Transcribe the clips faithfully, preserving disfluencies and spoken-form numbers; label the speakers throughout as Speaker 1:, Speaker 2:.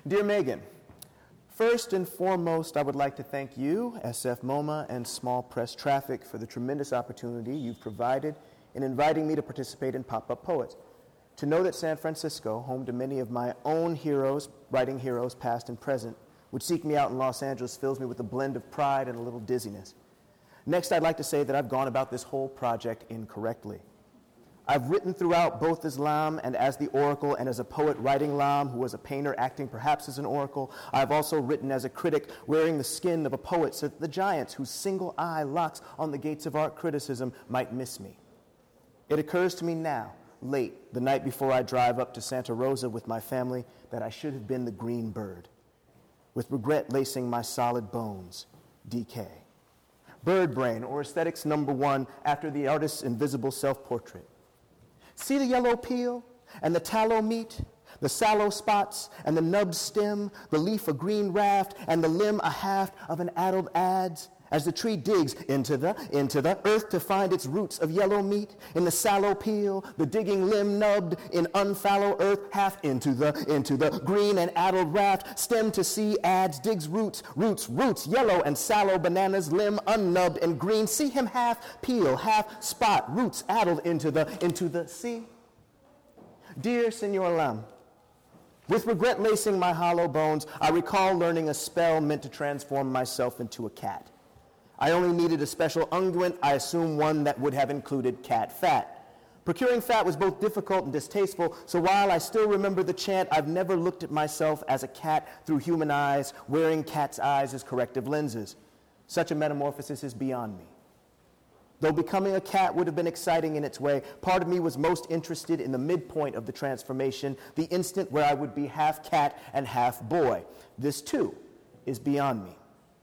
Speaker 1: Dear Megan, first and foremost, I would like to thank you, S F MoMA, and Small Press Traffic for the tremendous opportunity you've provided in inviting me to participate in Pop-Up Poets. To know that San Francisco, home to many of my own heroes, writing heroes past and present, would seek me out in Los Angeles fills me with a blend of pride and a little dizziness. Next, I'd like to say that I've gone about this whole project incorrectly. I've written throughout both as Lam and as the Oracle, and as a poet writing Lam, who was a painter acting perhaps as an oracle. I've also written as a critic wearing the skin of a poet so that the giants whose single eye locks on the gates of art criticism might miss me. It occurs to me now, late, the night before I drive up to Santa Rosa with my family, that I should have been the green bird, with regret lacing my solid bones, D K. Bird brain, or aesthetics number one, after the artist's invisible self-portrait. See the yellow peel and the tallow meat, the sallow spots and the nubbed stem, the leaf a green raft and the limb a haft of an addled adze, as the tree digs into the, into the earth to find its roots of yellow meat, in the sallow peel, the digging limb nubbed in unfallow earth, half into the, into the green and addled raft, stem to sea adds, digs roots, roots, roots, yellow and sallow bananas, limb unnubbed and green, see him half peel, half spot, roots addled into the, into the sea. Dear Senor Lam, with regret lacing my hollow bones, I recall learning a spell meant to transform myself into a cat. I only needed a special unguent, I assume one that would have included cat fat. Procuring fat was both difficult and distasteful, so while I still remember the chant, I've never looked at myself as a cat through human eyes, wearing cat's eyes as corrective lenses. Such a metamorphosis is beyond me. Though becoming a cat would have been exciting in its way, part of me was most interested in the midpoint of the transformation, the instant where I would be half cat and half boy. This, too, is beyond me.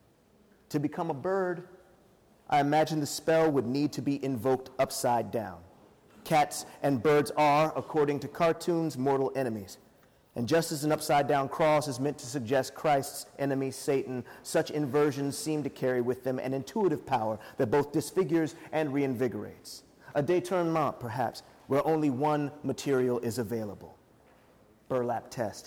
Speaker 1: To become a bird, I imagine the spell would need to be invoked upside down. Cats and birds are, according to cartoons, mortal enemies. And just as an upside-down cross is meant to suggest Christ's enemy, Satan, such inversions seem to carry with them an intuitive power that both disfigures and reinvigorates. A détournement, perhaps, where only one material is available. Burlap test.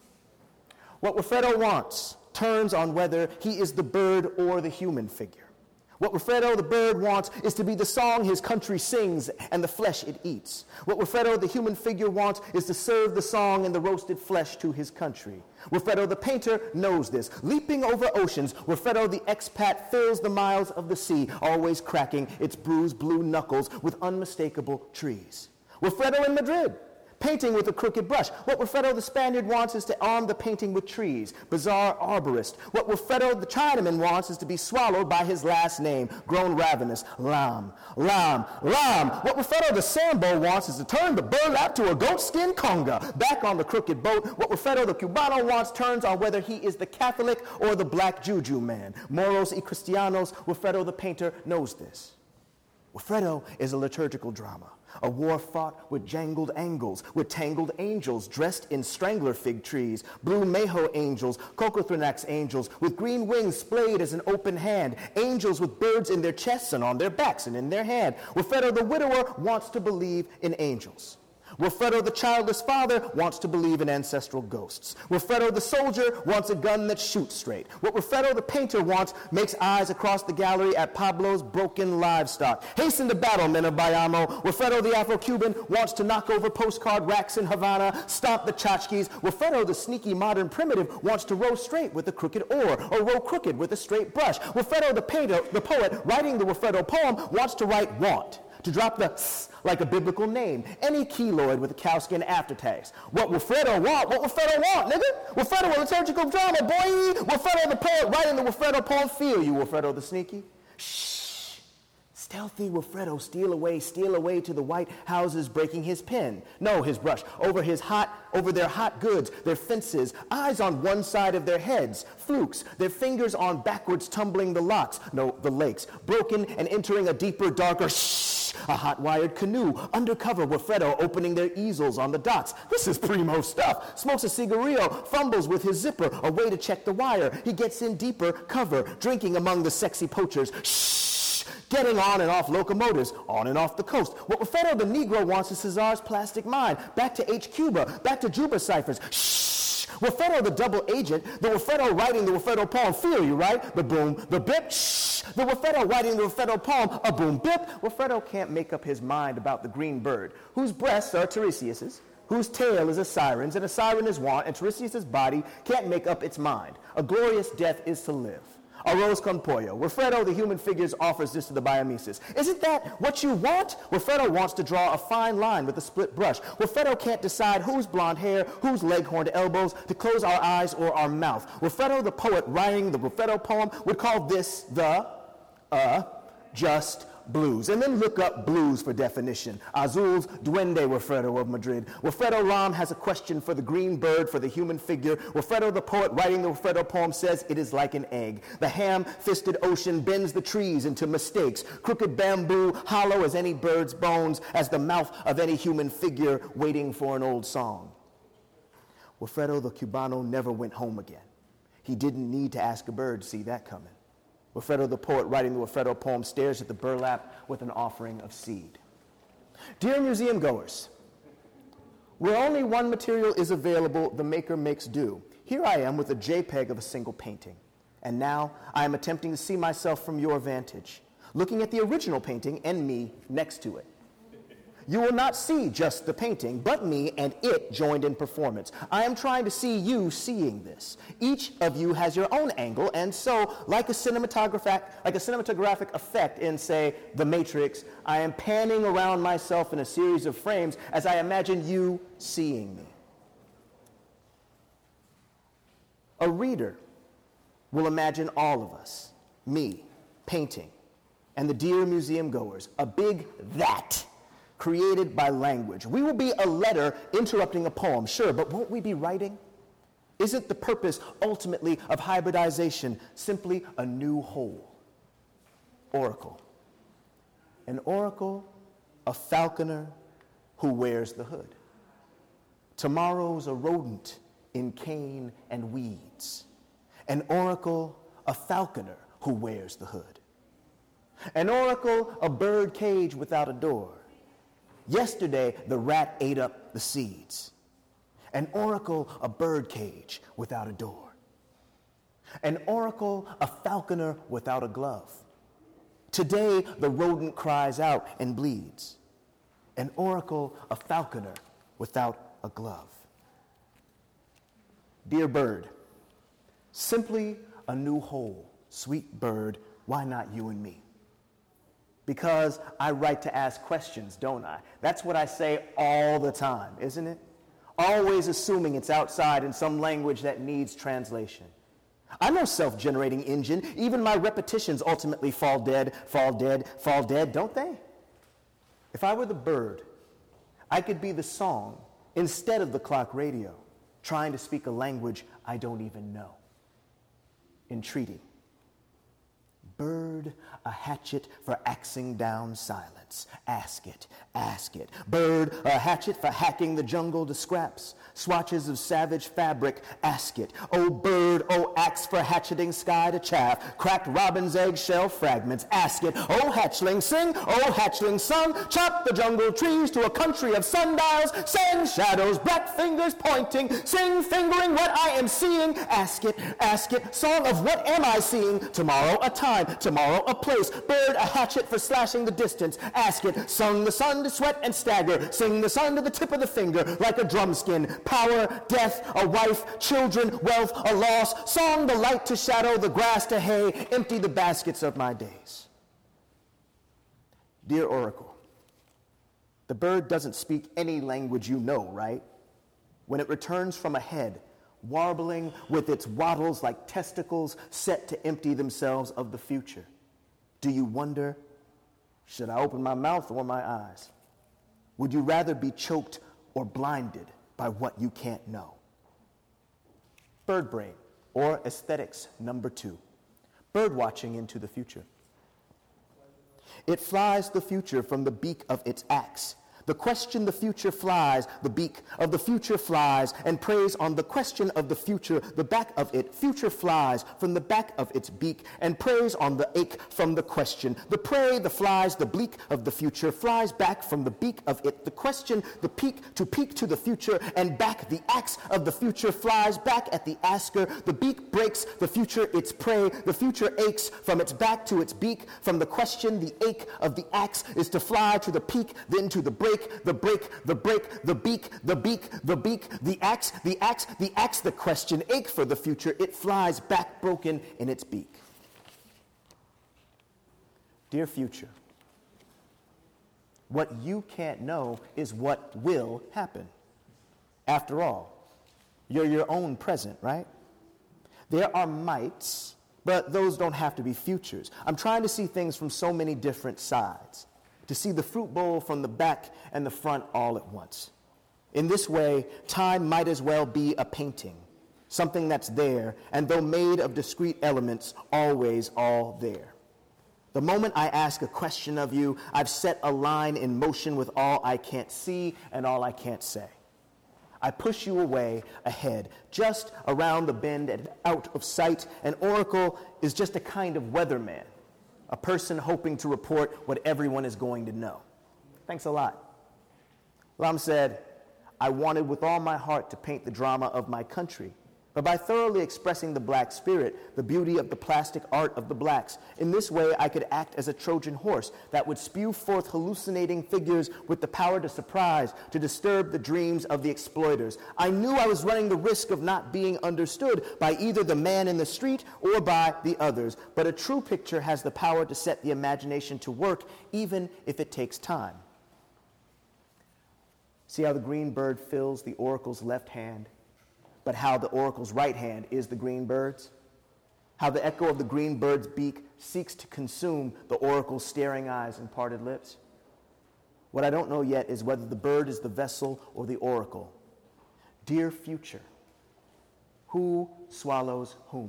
Speaker 1: What Wilfredo wants turns on whether he is the bird or the human figure. What Wilfredo the bird wants is to be the song his country sings and the flesh it eats. What Wilfredo the human figure wants is to serve the song and the roasted flesh to his country. Wilfredo the painter knows this. Leaping over oceans, Wilfredo the expat fills the miles of the sea, always cracking its bruised blue knuckles with unmistakable trees. Wilfredo in Madrid, painting with a crooked brush. What Wilfredo the Spaniard wants is to arm the painting with trees, bizarre arborist. What Wilfredo the Chinaman wants is to be swallowed by his last name, grown ravenous, Lam, Lam, Lam. What Wilfredo the Sambo wants is to turn the burlap to a goatskin conga. Back on the crooked boat, what Wilfredo the Cubano wants turns on whether he is the Catholic or the black juju man. Moros y Cristianos, Wilfredo the painter knows this. Wilfredo is a liturgical drama. A war fought with jangled angles, with tangled angels dressed in strangler fig trees, blue Maho angels, Cocothrinax angels, with green wings splayed as an open hand, angels with birds in their chests and on their backs and in their hand. Wilfredo the widower wants to believe in angels. Wilfredo the childless father wants to believe in ancestral ghosts. Wilfredo the soldier wants a gun that shoots straight. What Wilfredo the painter wants makes eyes across the gallery at Pablo's broken livestock. Hasten to battle, men of Bayamo. Wilfredo the Afro-Cuban wants to knock over postcard racks in Havana, stomp the tchotchkes. Wilfredo the sneaky modern primitive wants to row straight with a crooked oar, or row crooked with a straight brush. Wilfredo the painter, the poet, writing the Wilfredo poem, wants to write want, to drop the s like a biblical name, any keloid with a cowskin aftertaste. What Wilfredo want? What Wilfredo want, nigga? Wilfredo a liturgical drama, boy. Wilfredo the poet writing the Wilfredo poem, feel you, Wilfredo the sneaky. Shh. Stealthy Wilfredo steal away, steal away to the white houses, breaking his pen. No, his brush. Over his hot, over their hot goods, their fences, eyes on one side of their heads, flukes, their fingers on backwards tumbling the locks, no, the lakes, broken and entering a deeper, darker, shh. A hot-wired canoe, undercover Wilfredo opening their easels on the docks. This is primo stuff. Smokes a cigarillo, fumbles with his zipper, a way to check the wire. He gets in deeper, cover, drinking among the sexy poachers. Shh! Getting on and off locomotives, on and off the coast. What Wilfredo the Negro wants is Cesar's plastic mind. Back to H. Cuba, back to Juba ciphers. Shh! Wafredo, the double agent, the Wafredo writing the Wafredo poem, feel you, right? The boom, the bip, shh. The Wafredo writing the Wafredo poem, a boom, bip. Wafredo can't make up his mind about the green bird, whose breasts are Tiresias's, whose tail is a siren's, and a siren is want, and Tiresias's body can't make up its mind. A glorious death is to live. Arroz con pollo. Wafredo, the human figures, offers this to the Biomesis. Isn't that what you want? Wafredo wants to draw a fine line with a split brush. Wafredo can't decide whose blonde hair, whose leghorned elbows, to close our eyes or our mouth. Wafredo, the poet writing the Wafredo poem, would call this the, uh, just blues. And then look up blues for definition. Azul's Duende Wafredo of Madrid. Wafredo Lam has a question for the green bird, for the human figure. Wafredo, the poet writing the Wafredo poem, says it is like an egg. The ham-fisted ocean bends the trees into mistakes. Crooked bamboo, hollow as any bird's bones, as the mouth of any human figure waiting for an old song. Wafredo, the Cubano, never went home again. He didn't need to ask a bird to see that coming. Wafredo, the poet writing the Wafredo poem, stares at the burlap with an offering of seed. Dear museum goers, where only one material is available, the maker makes do. Here I am with a JPEG of a single painting. And now I am attempting to see myself from your vantage, looking at the original painting and me next to it. You will not see just the painting, but me and it joined in performance. I am trying to see you seeing this. Each of you has your own angle, and so, like a cinematographic, like a cinematographic effect in, say, The Matrix, I am panning around myself in a series of frames as I imagine you seeing me. A reader will imagine all of us, me, painting, and the dear museum goers, a big that created by language. We will be a letter interrupting a poem, sure, but won't we be writing? Isn't the purpose ultimately of hybridization simply a new whole? Oracle. An oracle, a falconer who wears the hood. Tomorrow's a rodent in cane and weeds. An oracle, a falconer who wears the hood. An oracle, a bird cage without a door. Yesterday, the rat ate up the seeds. An oracle, a bird cage without a door. An oracle, a falconer without a glove. Today, the rodent cries out and bleeds. An oracle, a falconer without a glove. Dear bird, simply a new whole. Sweet bird, why not you and me? Because I write to ask questions, don't I? That's what I say all the time, isn't it? Always assuming it's outside in some language that needs translation. I'm no self-generating engine. Even my repetitions ultimately fall dead, fall dead, fall dead, don't they? If I were the bird, I could be the song instead of the clock radio, trying to speak a language I don't even know. Entreaty. Bird, a hatchet for axing down silence. Ask it, ask it. Bird, a hatchet for hacking the jungle to scraps. Swatches of savage fabric, ask it. Oh bird, oh axe for hatcheting sky to chaff. Cracked robin's eggshell fragments, ask it. Oh hatchling, sing, oh hatchling, sung. Chop the jungle trees to a country of sundials. Send shadows, black fingers pointing. Sing, fingering what I am seeing. Ask it, ask it. Song of what am I seeing? Tomorrow a time. Tomorrow a place. Bird, a hatchet for slashing the distance. Ask it. Sung the sun to sweat and stagger. Sing the sun to the tip of the finger like a drumskin. Power, death, a wife, children, wealth, a loss. Song the light to shadow, the grass to hay. Empty the baskets of my days. Dear Oracle, the bird doesn't speak any language you know, right? When it returns from ahead, warbling with its wattles like testicles set to empty themselves of the future. Do you wonder, should I open my mouth or my eyes? Would you rather be choked or blinded by what you can't know? Bird brain, or aesthetics number two. Bird watching into the future. It flies the future from the beak of its axe, The question the future flies, the beak of the future flies, and preys on the question of the future, the back of it. Future flies from the back of its beak, and preys on the ache from the question. The prey, the flies, the bleak of the future flies back from the beak of it. The question, the peak to peak to the future, and back the axe of the future flies back at the asker. The beak breaks, the future its prey. The future aches from its back to its beak. From the question, the ache of the axe is to fly to the peak, then to the break. The break, the break, the beak, the beak, the beak, the axe, the axe, the axe, the question, ache for the future, it flies back broken in its beak. Dear future, what you can't know is what will happen. After all, you're your own present, right? There are mights, but those don't have to be futures. I'm trying to see things from so many different sides, to see the fruit bowl from the back and the front all at once. In this way, time might as well be a painting, something that's there, and though made of discrete elements, always all there. The moment I ask a question of you, I've set a line in motion with all I can't see and all I can't say. I push you away, ahead, just around the bend and out of sight. An oracle is just a kind of weatherman, a person hoping to report what everyone is going to know. Thanks a lot. Lam said, I wanted with all my heart to paint the drama of my country, but by thoroughly expressing the black spirit, the beauty of the plastic art of the blacks, in this way I could act as a Trojan horse that would spew forth hallucinating figures with the power to surprise, to disturb the dreams of the exploiters. I knew I was running the risk of not being understood by either the man in the street or by the others, but a true picture has the power to set the imagination to work, even if it takes time. See how the green bird fills the oracle's left hand, but how the oracle's right hand is the green bird's? How the echo of the green bird's beak seeks to consume the oracle's staring eyes and parted lips? What I don't know yet is whether the bird is the vessel or the oracle. Dear future, who swallows whom?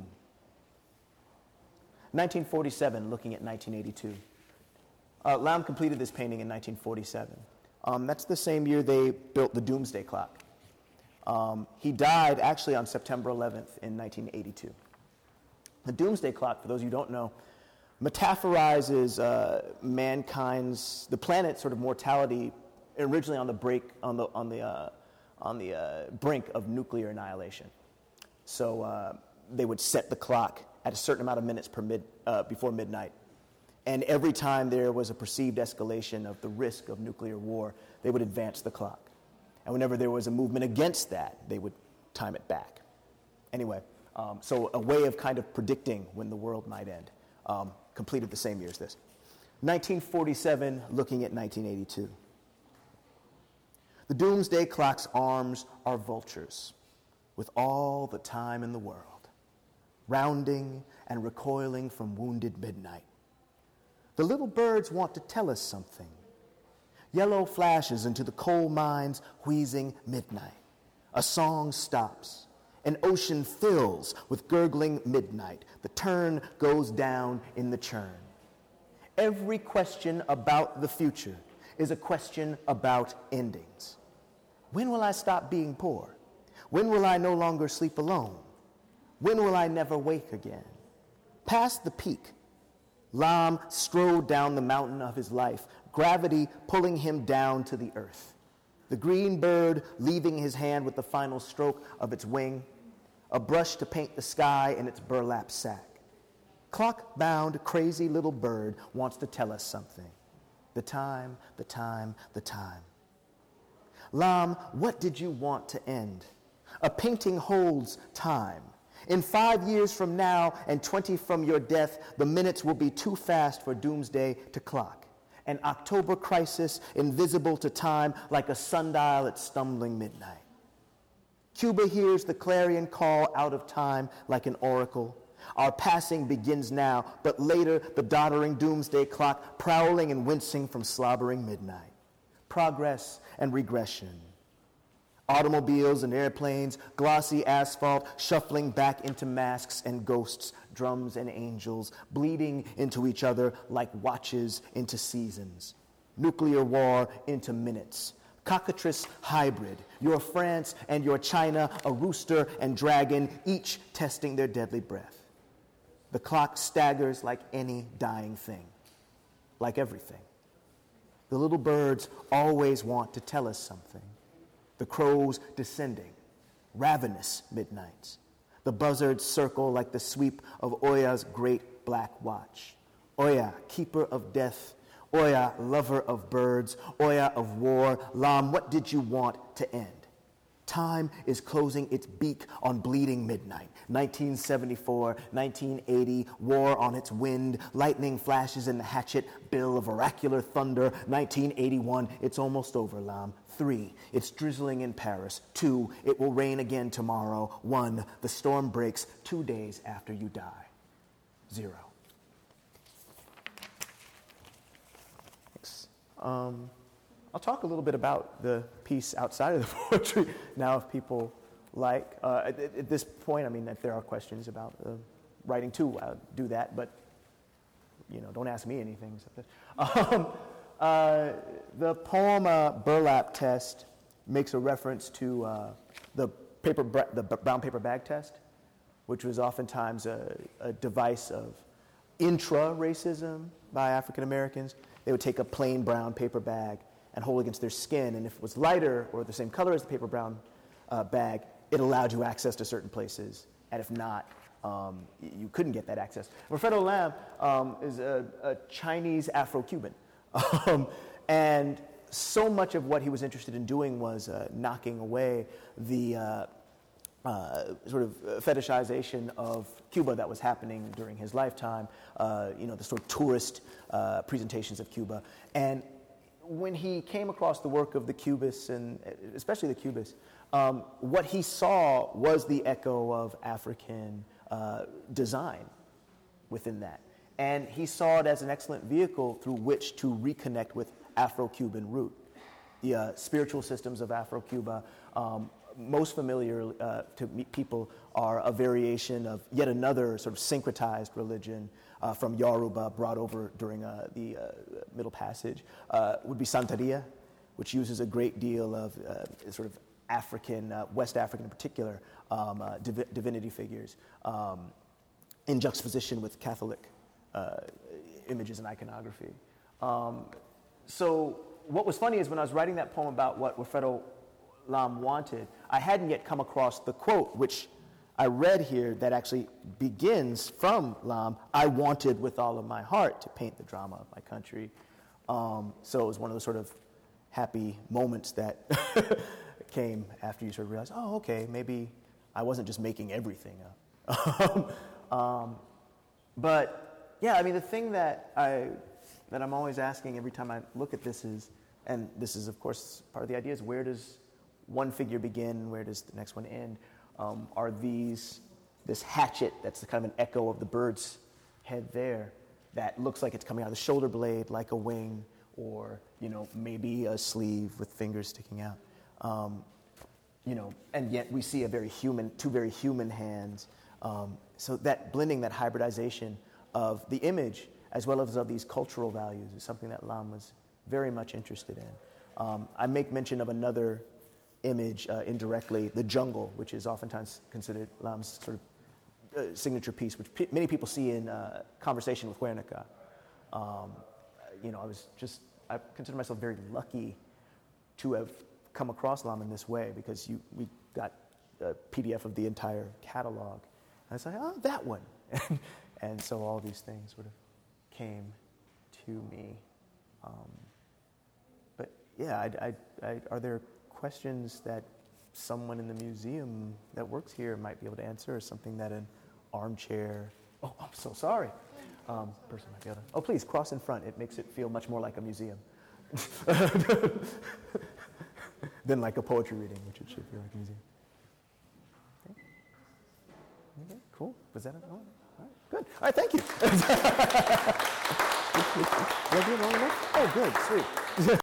Speaker 1: nineteen forty-seven, looking at nineteen eighty-two. Uh, Lam completed this painting in nineteen forty-seven. Um, that's the same year they built the Doomsday Clock. Um, he died actually on September eleventh in nineteen eighty-two. The Doomsday Clock, for those who don't know, metaphorizes uh, mankind's, the planet's sort of mortality, originally on the break, on the on the uh, on the uh, brink of nuclear annihilation. So uh, they would set the clock at a certain amount of minutes per mid, uh, before midnight, and every time there was a perceived escalation of the risk of nuclear war, they would advance the clock. And whenever there was a movement against that, they would time it back. Anyway, um, so a way of kind of predicting when the world might end. Um, completed the same year as this. nineteen forty-seven, looking at nineteen eighty-two. The Doomsday Clock's arms are vultures, with all the time in the world, rounding and recoiling from wounded midnight. The little birds want to tell us something. Yellow flashes into the coal mine's wheezing midnight. A song stops. An ocean fills with gurgling midnight. The turn goes down in the churn. Every question about the future is a question about endings. When will I stop being poor? When will I no longer sleep alone? When will I never wake again? Past the peak, Lam strode down the mountain of his life, gravity pulling him down to the earth. The green bird leaving his hand with the final stroke of its wing, a brush to paint the sky in its burlap sack. Clock-bound, crazy little bird wants to tell us something. The time, the time, the time. Lam, what did you want to end? A painting holds time. In five years from now and twenty from your death, the minutes will be too fast for doomsday to clock. An October crisis invisible to time like a sundial at stumbling midnight. Cuba hears the clarion call out of time like an oracle. Our passing begins now, but later the doddering doomsday clock prowling and wincing from slobbering midnight. Progress and regression. Automobiles and airplanes, glossy asphalt, shuffling back into masks and ghosts, drums and angels, bleeding into each other like watches into seasons. nuclear war into minutes. Cockatrice hybrid, your France and your China, a rooster and dragon, each testing their deadly breath. The clock staggers like any dying thing, like everything. The little birds always want to tell us something. The crows descending, ravenous midnights. The buzzards circle like the sweep of Oya's great black watch. Oya, keeper of death. Oya, lover of birds. Oya of war. Lam, what did you want to end? Time is closing its beak on bleeding midnight. nineteen seventy-four, nineteen eighty, war on its wind, lightning flashes in the hatchet, bill of oracular thunder. nineteen eighty-one, it's almost over, Lam. Three, it's drizzling in Paris. Two, it will rain again tomorrow. One, the storm breaks two days after you die. Zero. Thanks. Um, I'll talk a little bit about the piece outside of the poetry now if people like. Uh, at, at this point, I mean, if there are questions about uh, writing too, I'll do that, but, you know, don't ask me anything except this. Um, uh, the poem uh, Burlap Test makes a reference to uh, the, paper bra- the brown paper bag test, which was oftentimes a, a device of intra-racism by African Americans. They would take a plain brown paper bag and hold against their skin, and if it was lighter or the same color as the paper brown uh, bag, it allowed you access to certain places, and if not, um, you couldn't get that access. Wilfredo Lam um, is a, a Chinese Afro-Cuban, um, and so much of what he was interested in doing was uh, knocking away the uh, uh, sort of fetishization of Cuba that was happening during his lifetime, uh, you know, the sort of tourist uh, presentations of Cuba, and when he came across the work of the Cubists, and especially the Cubists, um, what he saw was the echo of African uh, design within that. And he saw it as an excellent vehicle through which to reconnect with Afro-Cuban root. The uh, spiritual systems of Afro-Cuba, um, most familiar uh, to people, are a variation of yet another sort of syncretized religion uh, from Yoruba brought over during uh, the uh, Middle Passage, uh, would be Santeria, which uses a great deal of uh, sort of African, uh, West African in particular, um, uh, div- divinity figures um, in juxtaposition with Catholic uh, images and iconography. Um, so what was funny is when I was writing that poem about what Wilfredo Lam wanted, I hadn't yet come across the quote, which I read here, that actually begins from Lam: "I wanted with all of my heart to paint the drama of my country." Um, so it was one of those sort of happy moments that came after you sort of realize, oh, okay, maybe I wasn't just making everything up. um, but yeah, I mean, the thing that I that I'm always asking every time I look at this is, and this is of course part of the idea, is where does one figure begin, where does the next one end? Um, are these, this hatchet that's kind of an echo of the bird's head there, that looks like it's coming out of the shoulder blade like a wing, or, you know, maybe a sleeve with fingers sticking out. Um, you know, and yet we see a very human, two very human hands. Um, so that blending, that hybridization of the image as well as of these cultural values is something that Lam was very much interested in. Um, I make mention of another image uh, indirectly, the jungle, which is oftentimes considered Lam's sort of uh, signature piece, which p- many people see in uh, Conversation with Guernica. Um, you know, I was just, I consider myself very lucky to have come across Lam in this way, because you, we got a P D F of the entire catalog. And I was like, oh, that one. And so all these things sort of came to me. Um, but yeah, I, I, I, are there questions that someone in the museum that works here might be able to answer, or something that an armchair, oh, I'm so sorry, um, person might be able to, oh, please, cross in front. It makes it feel much more like a museum than like a poetry reading, which it should feel like a museum. Okay, okay, cool. Was that it? Oh, all right, good. All right, thank you. Did I do it long enough? Oh, good, sweet.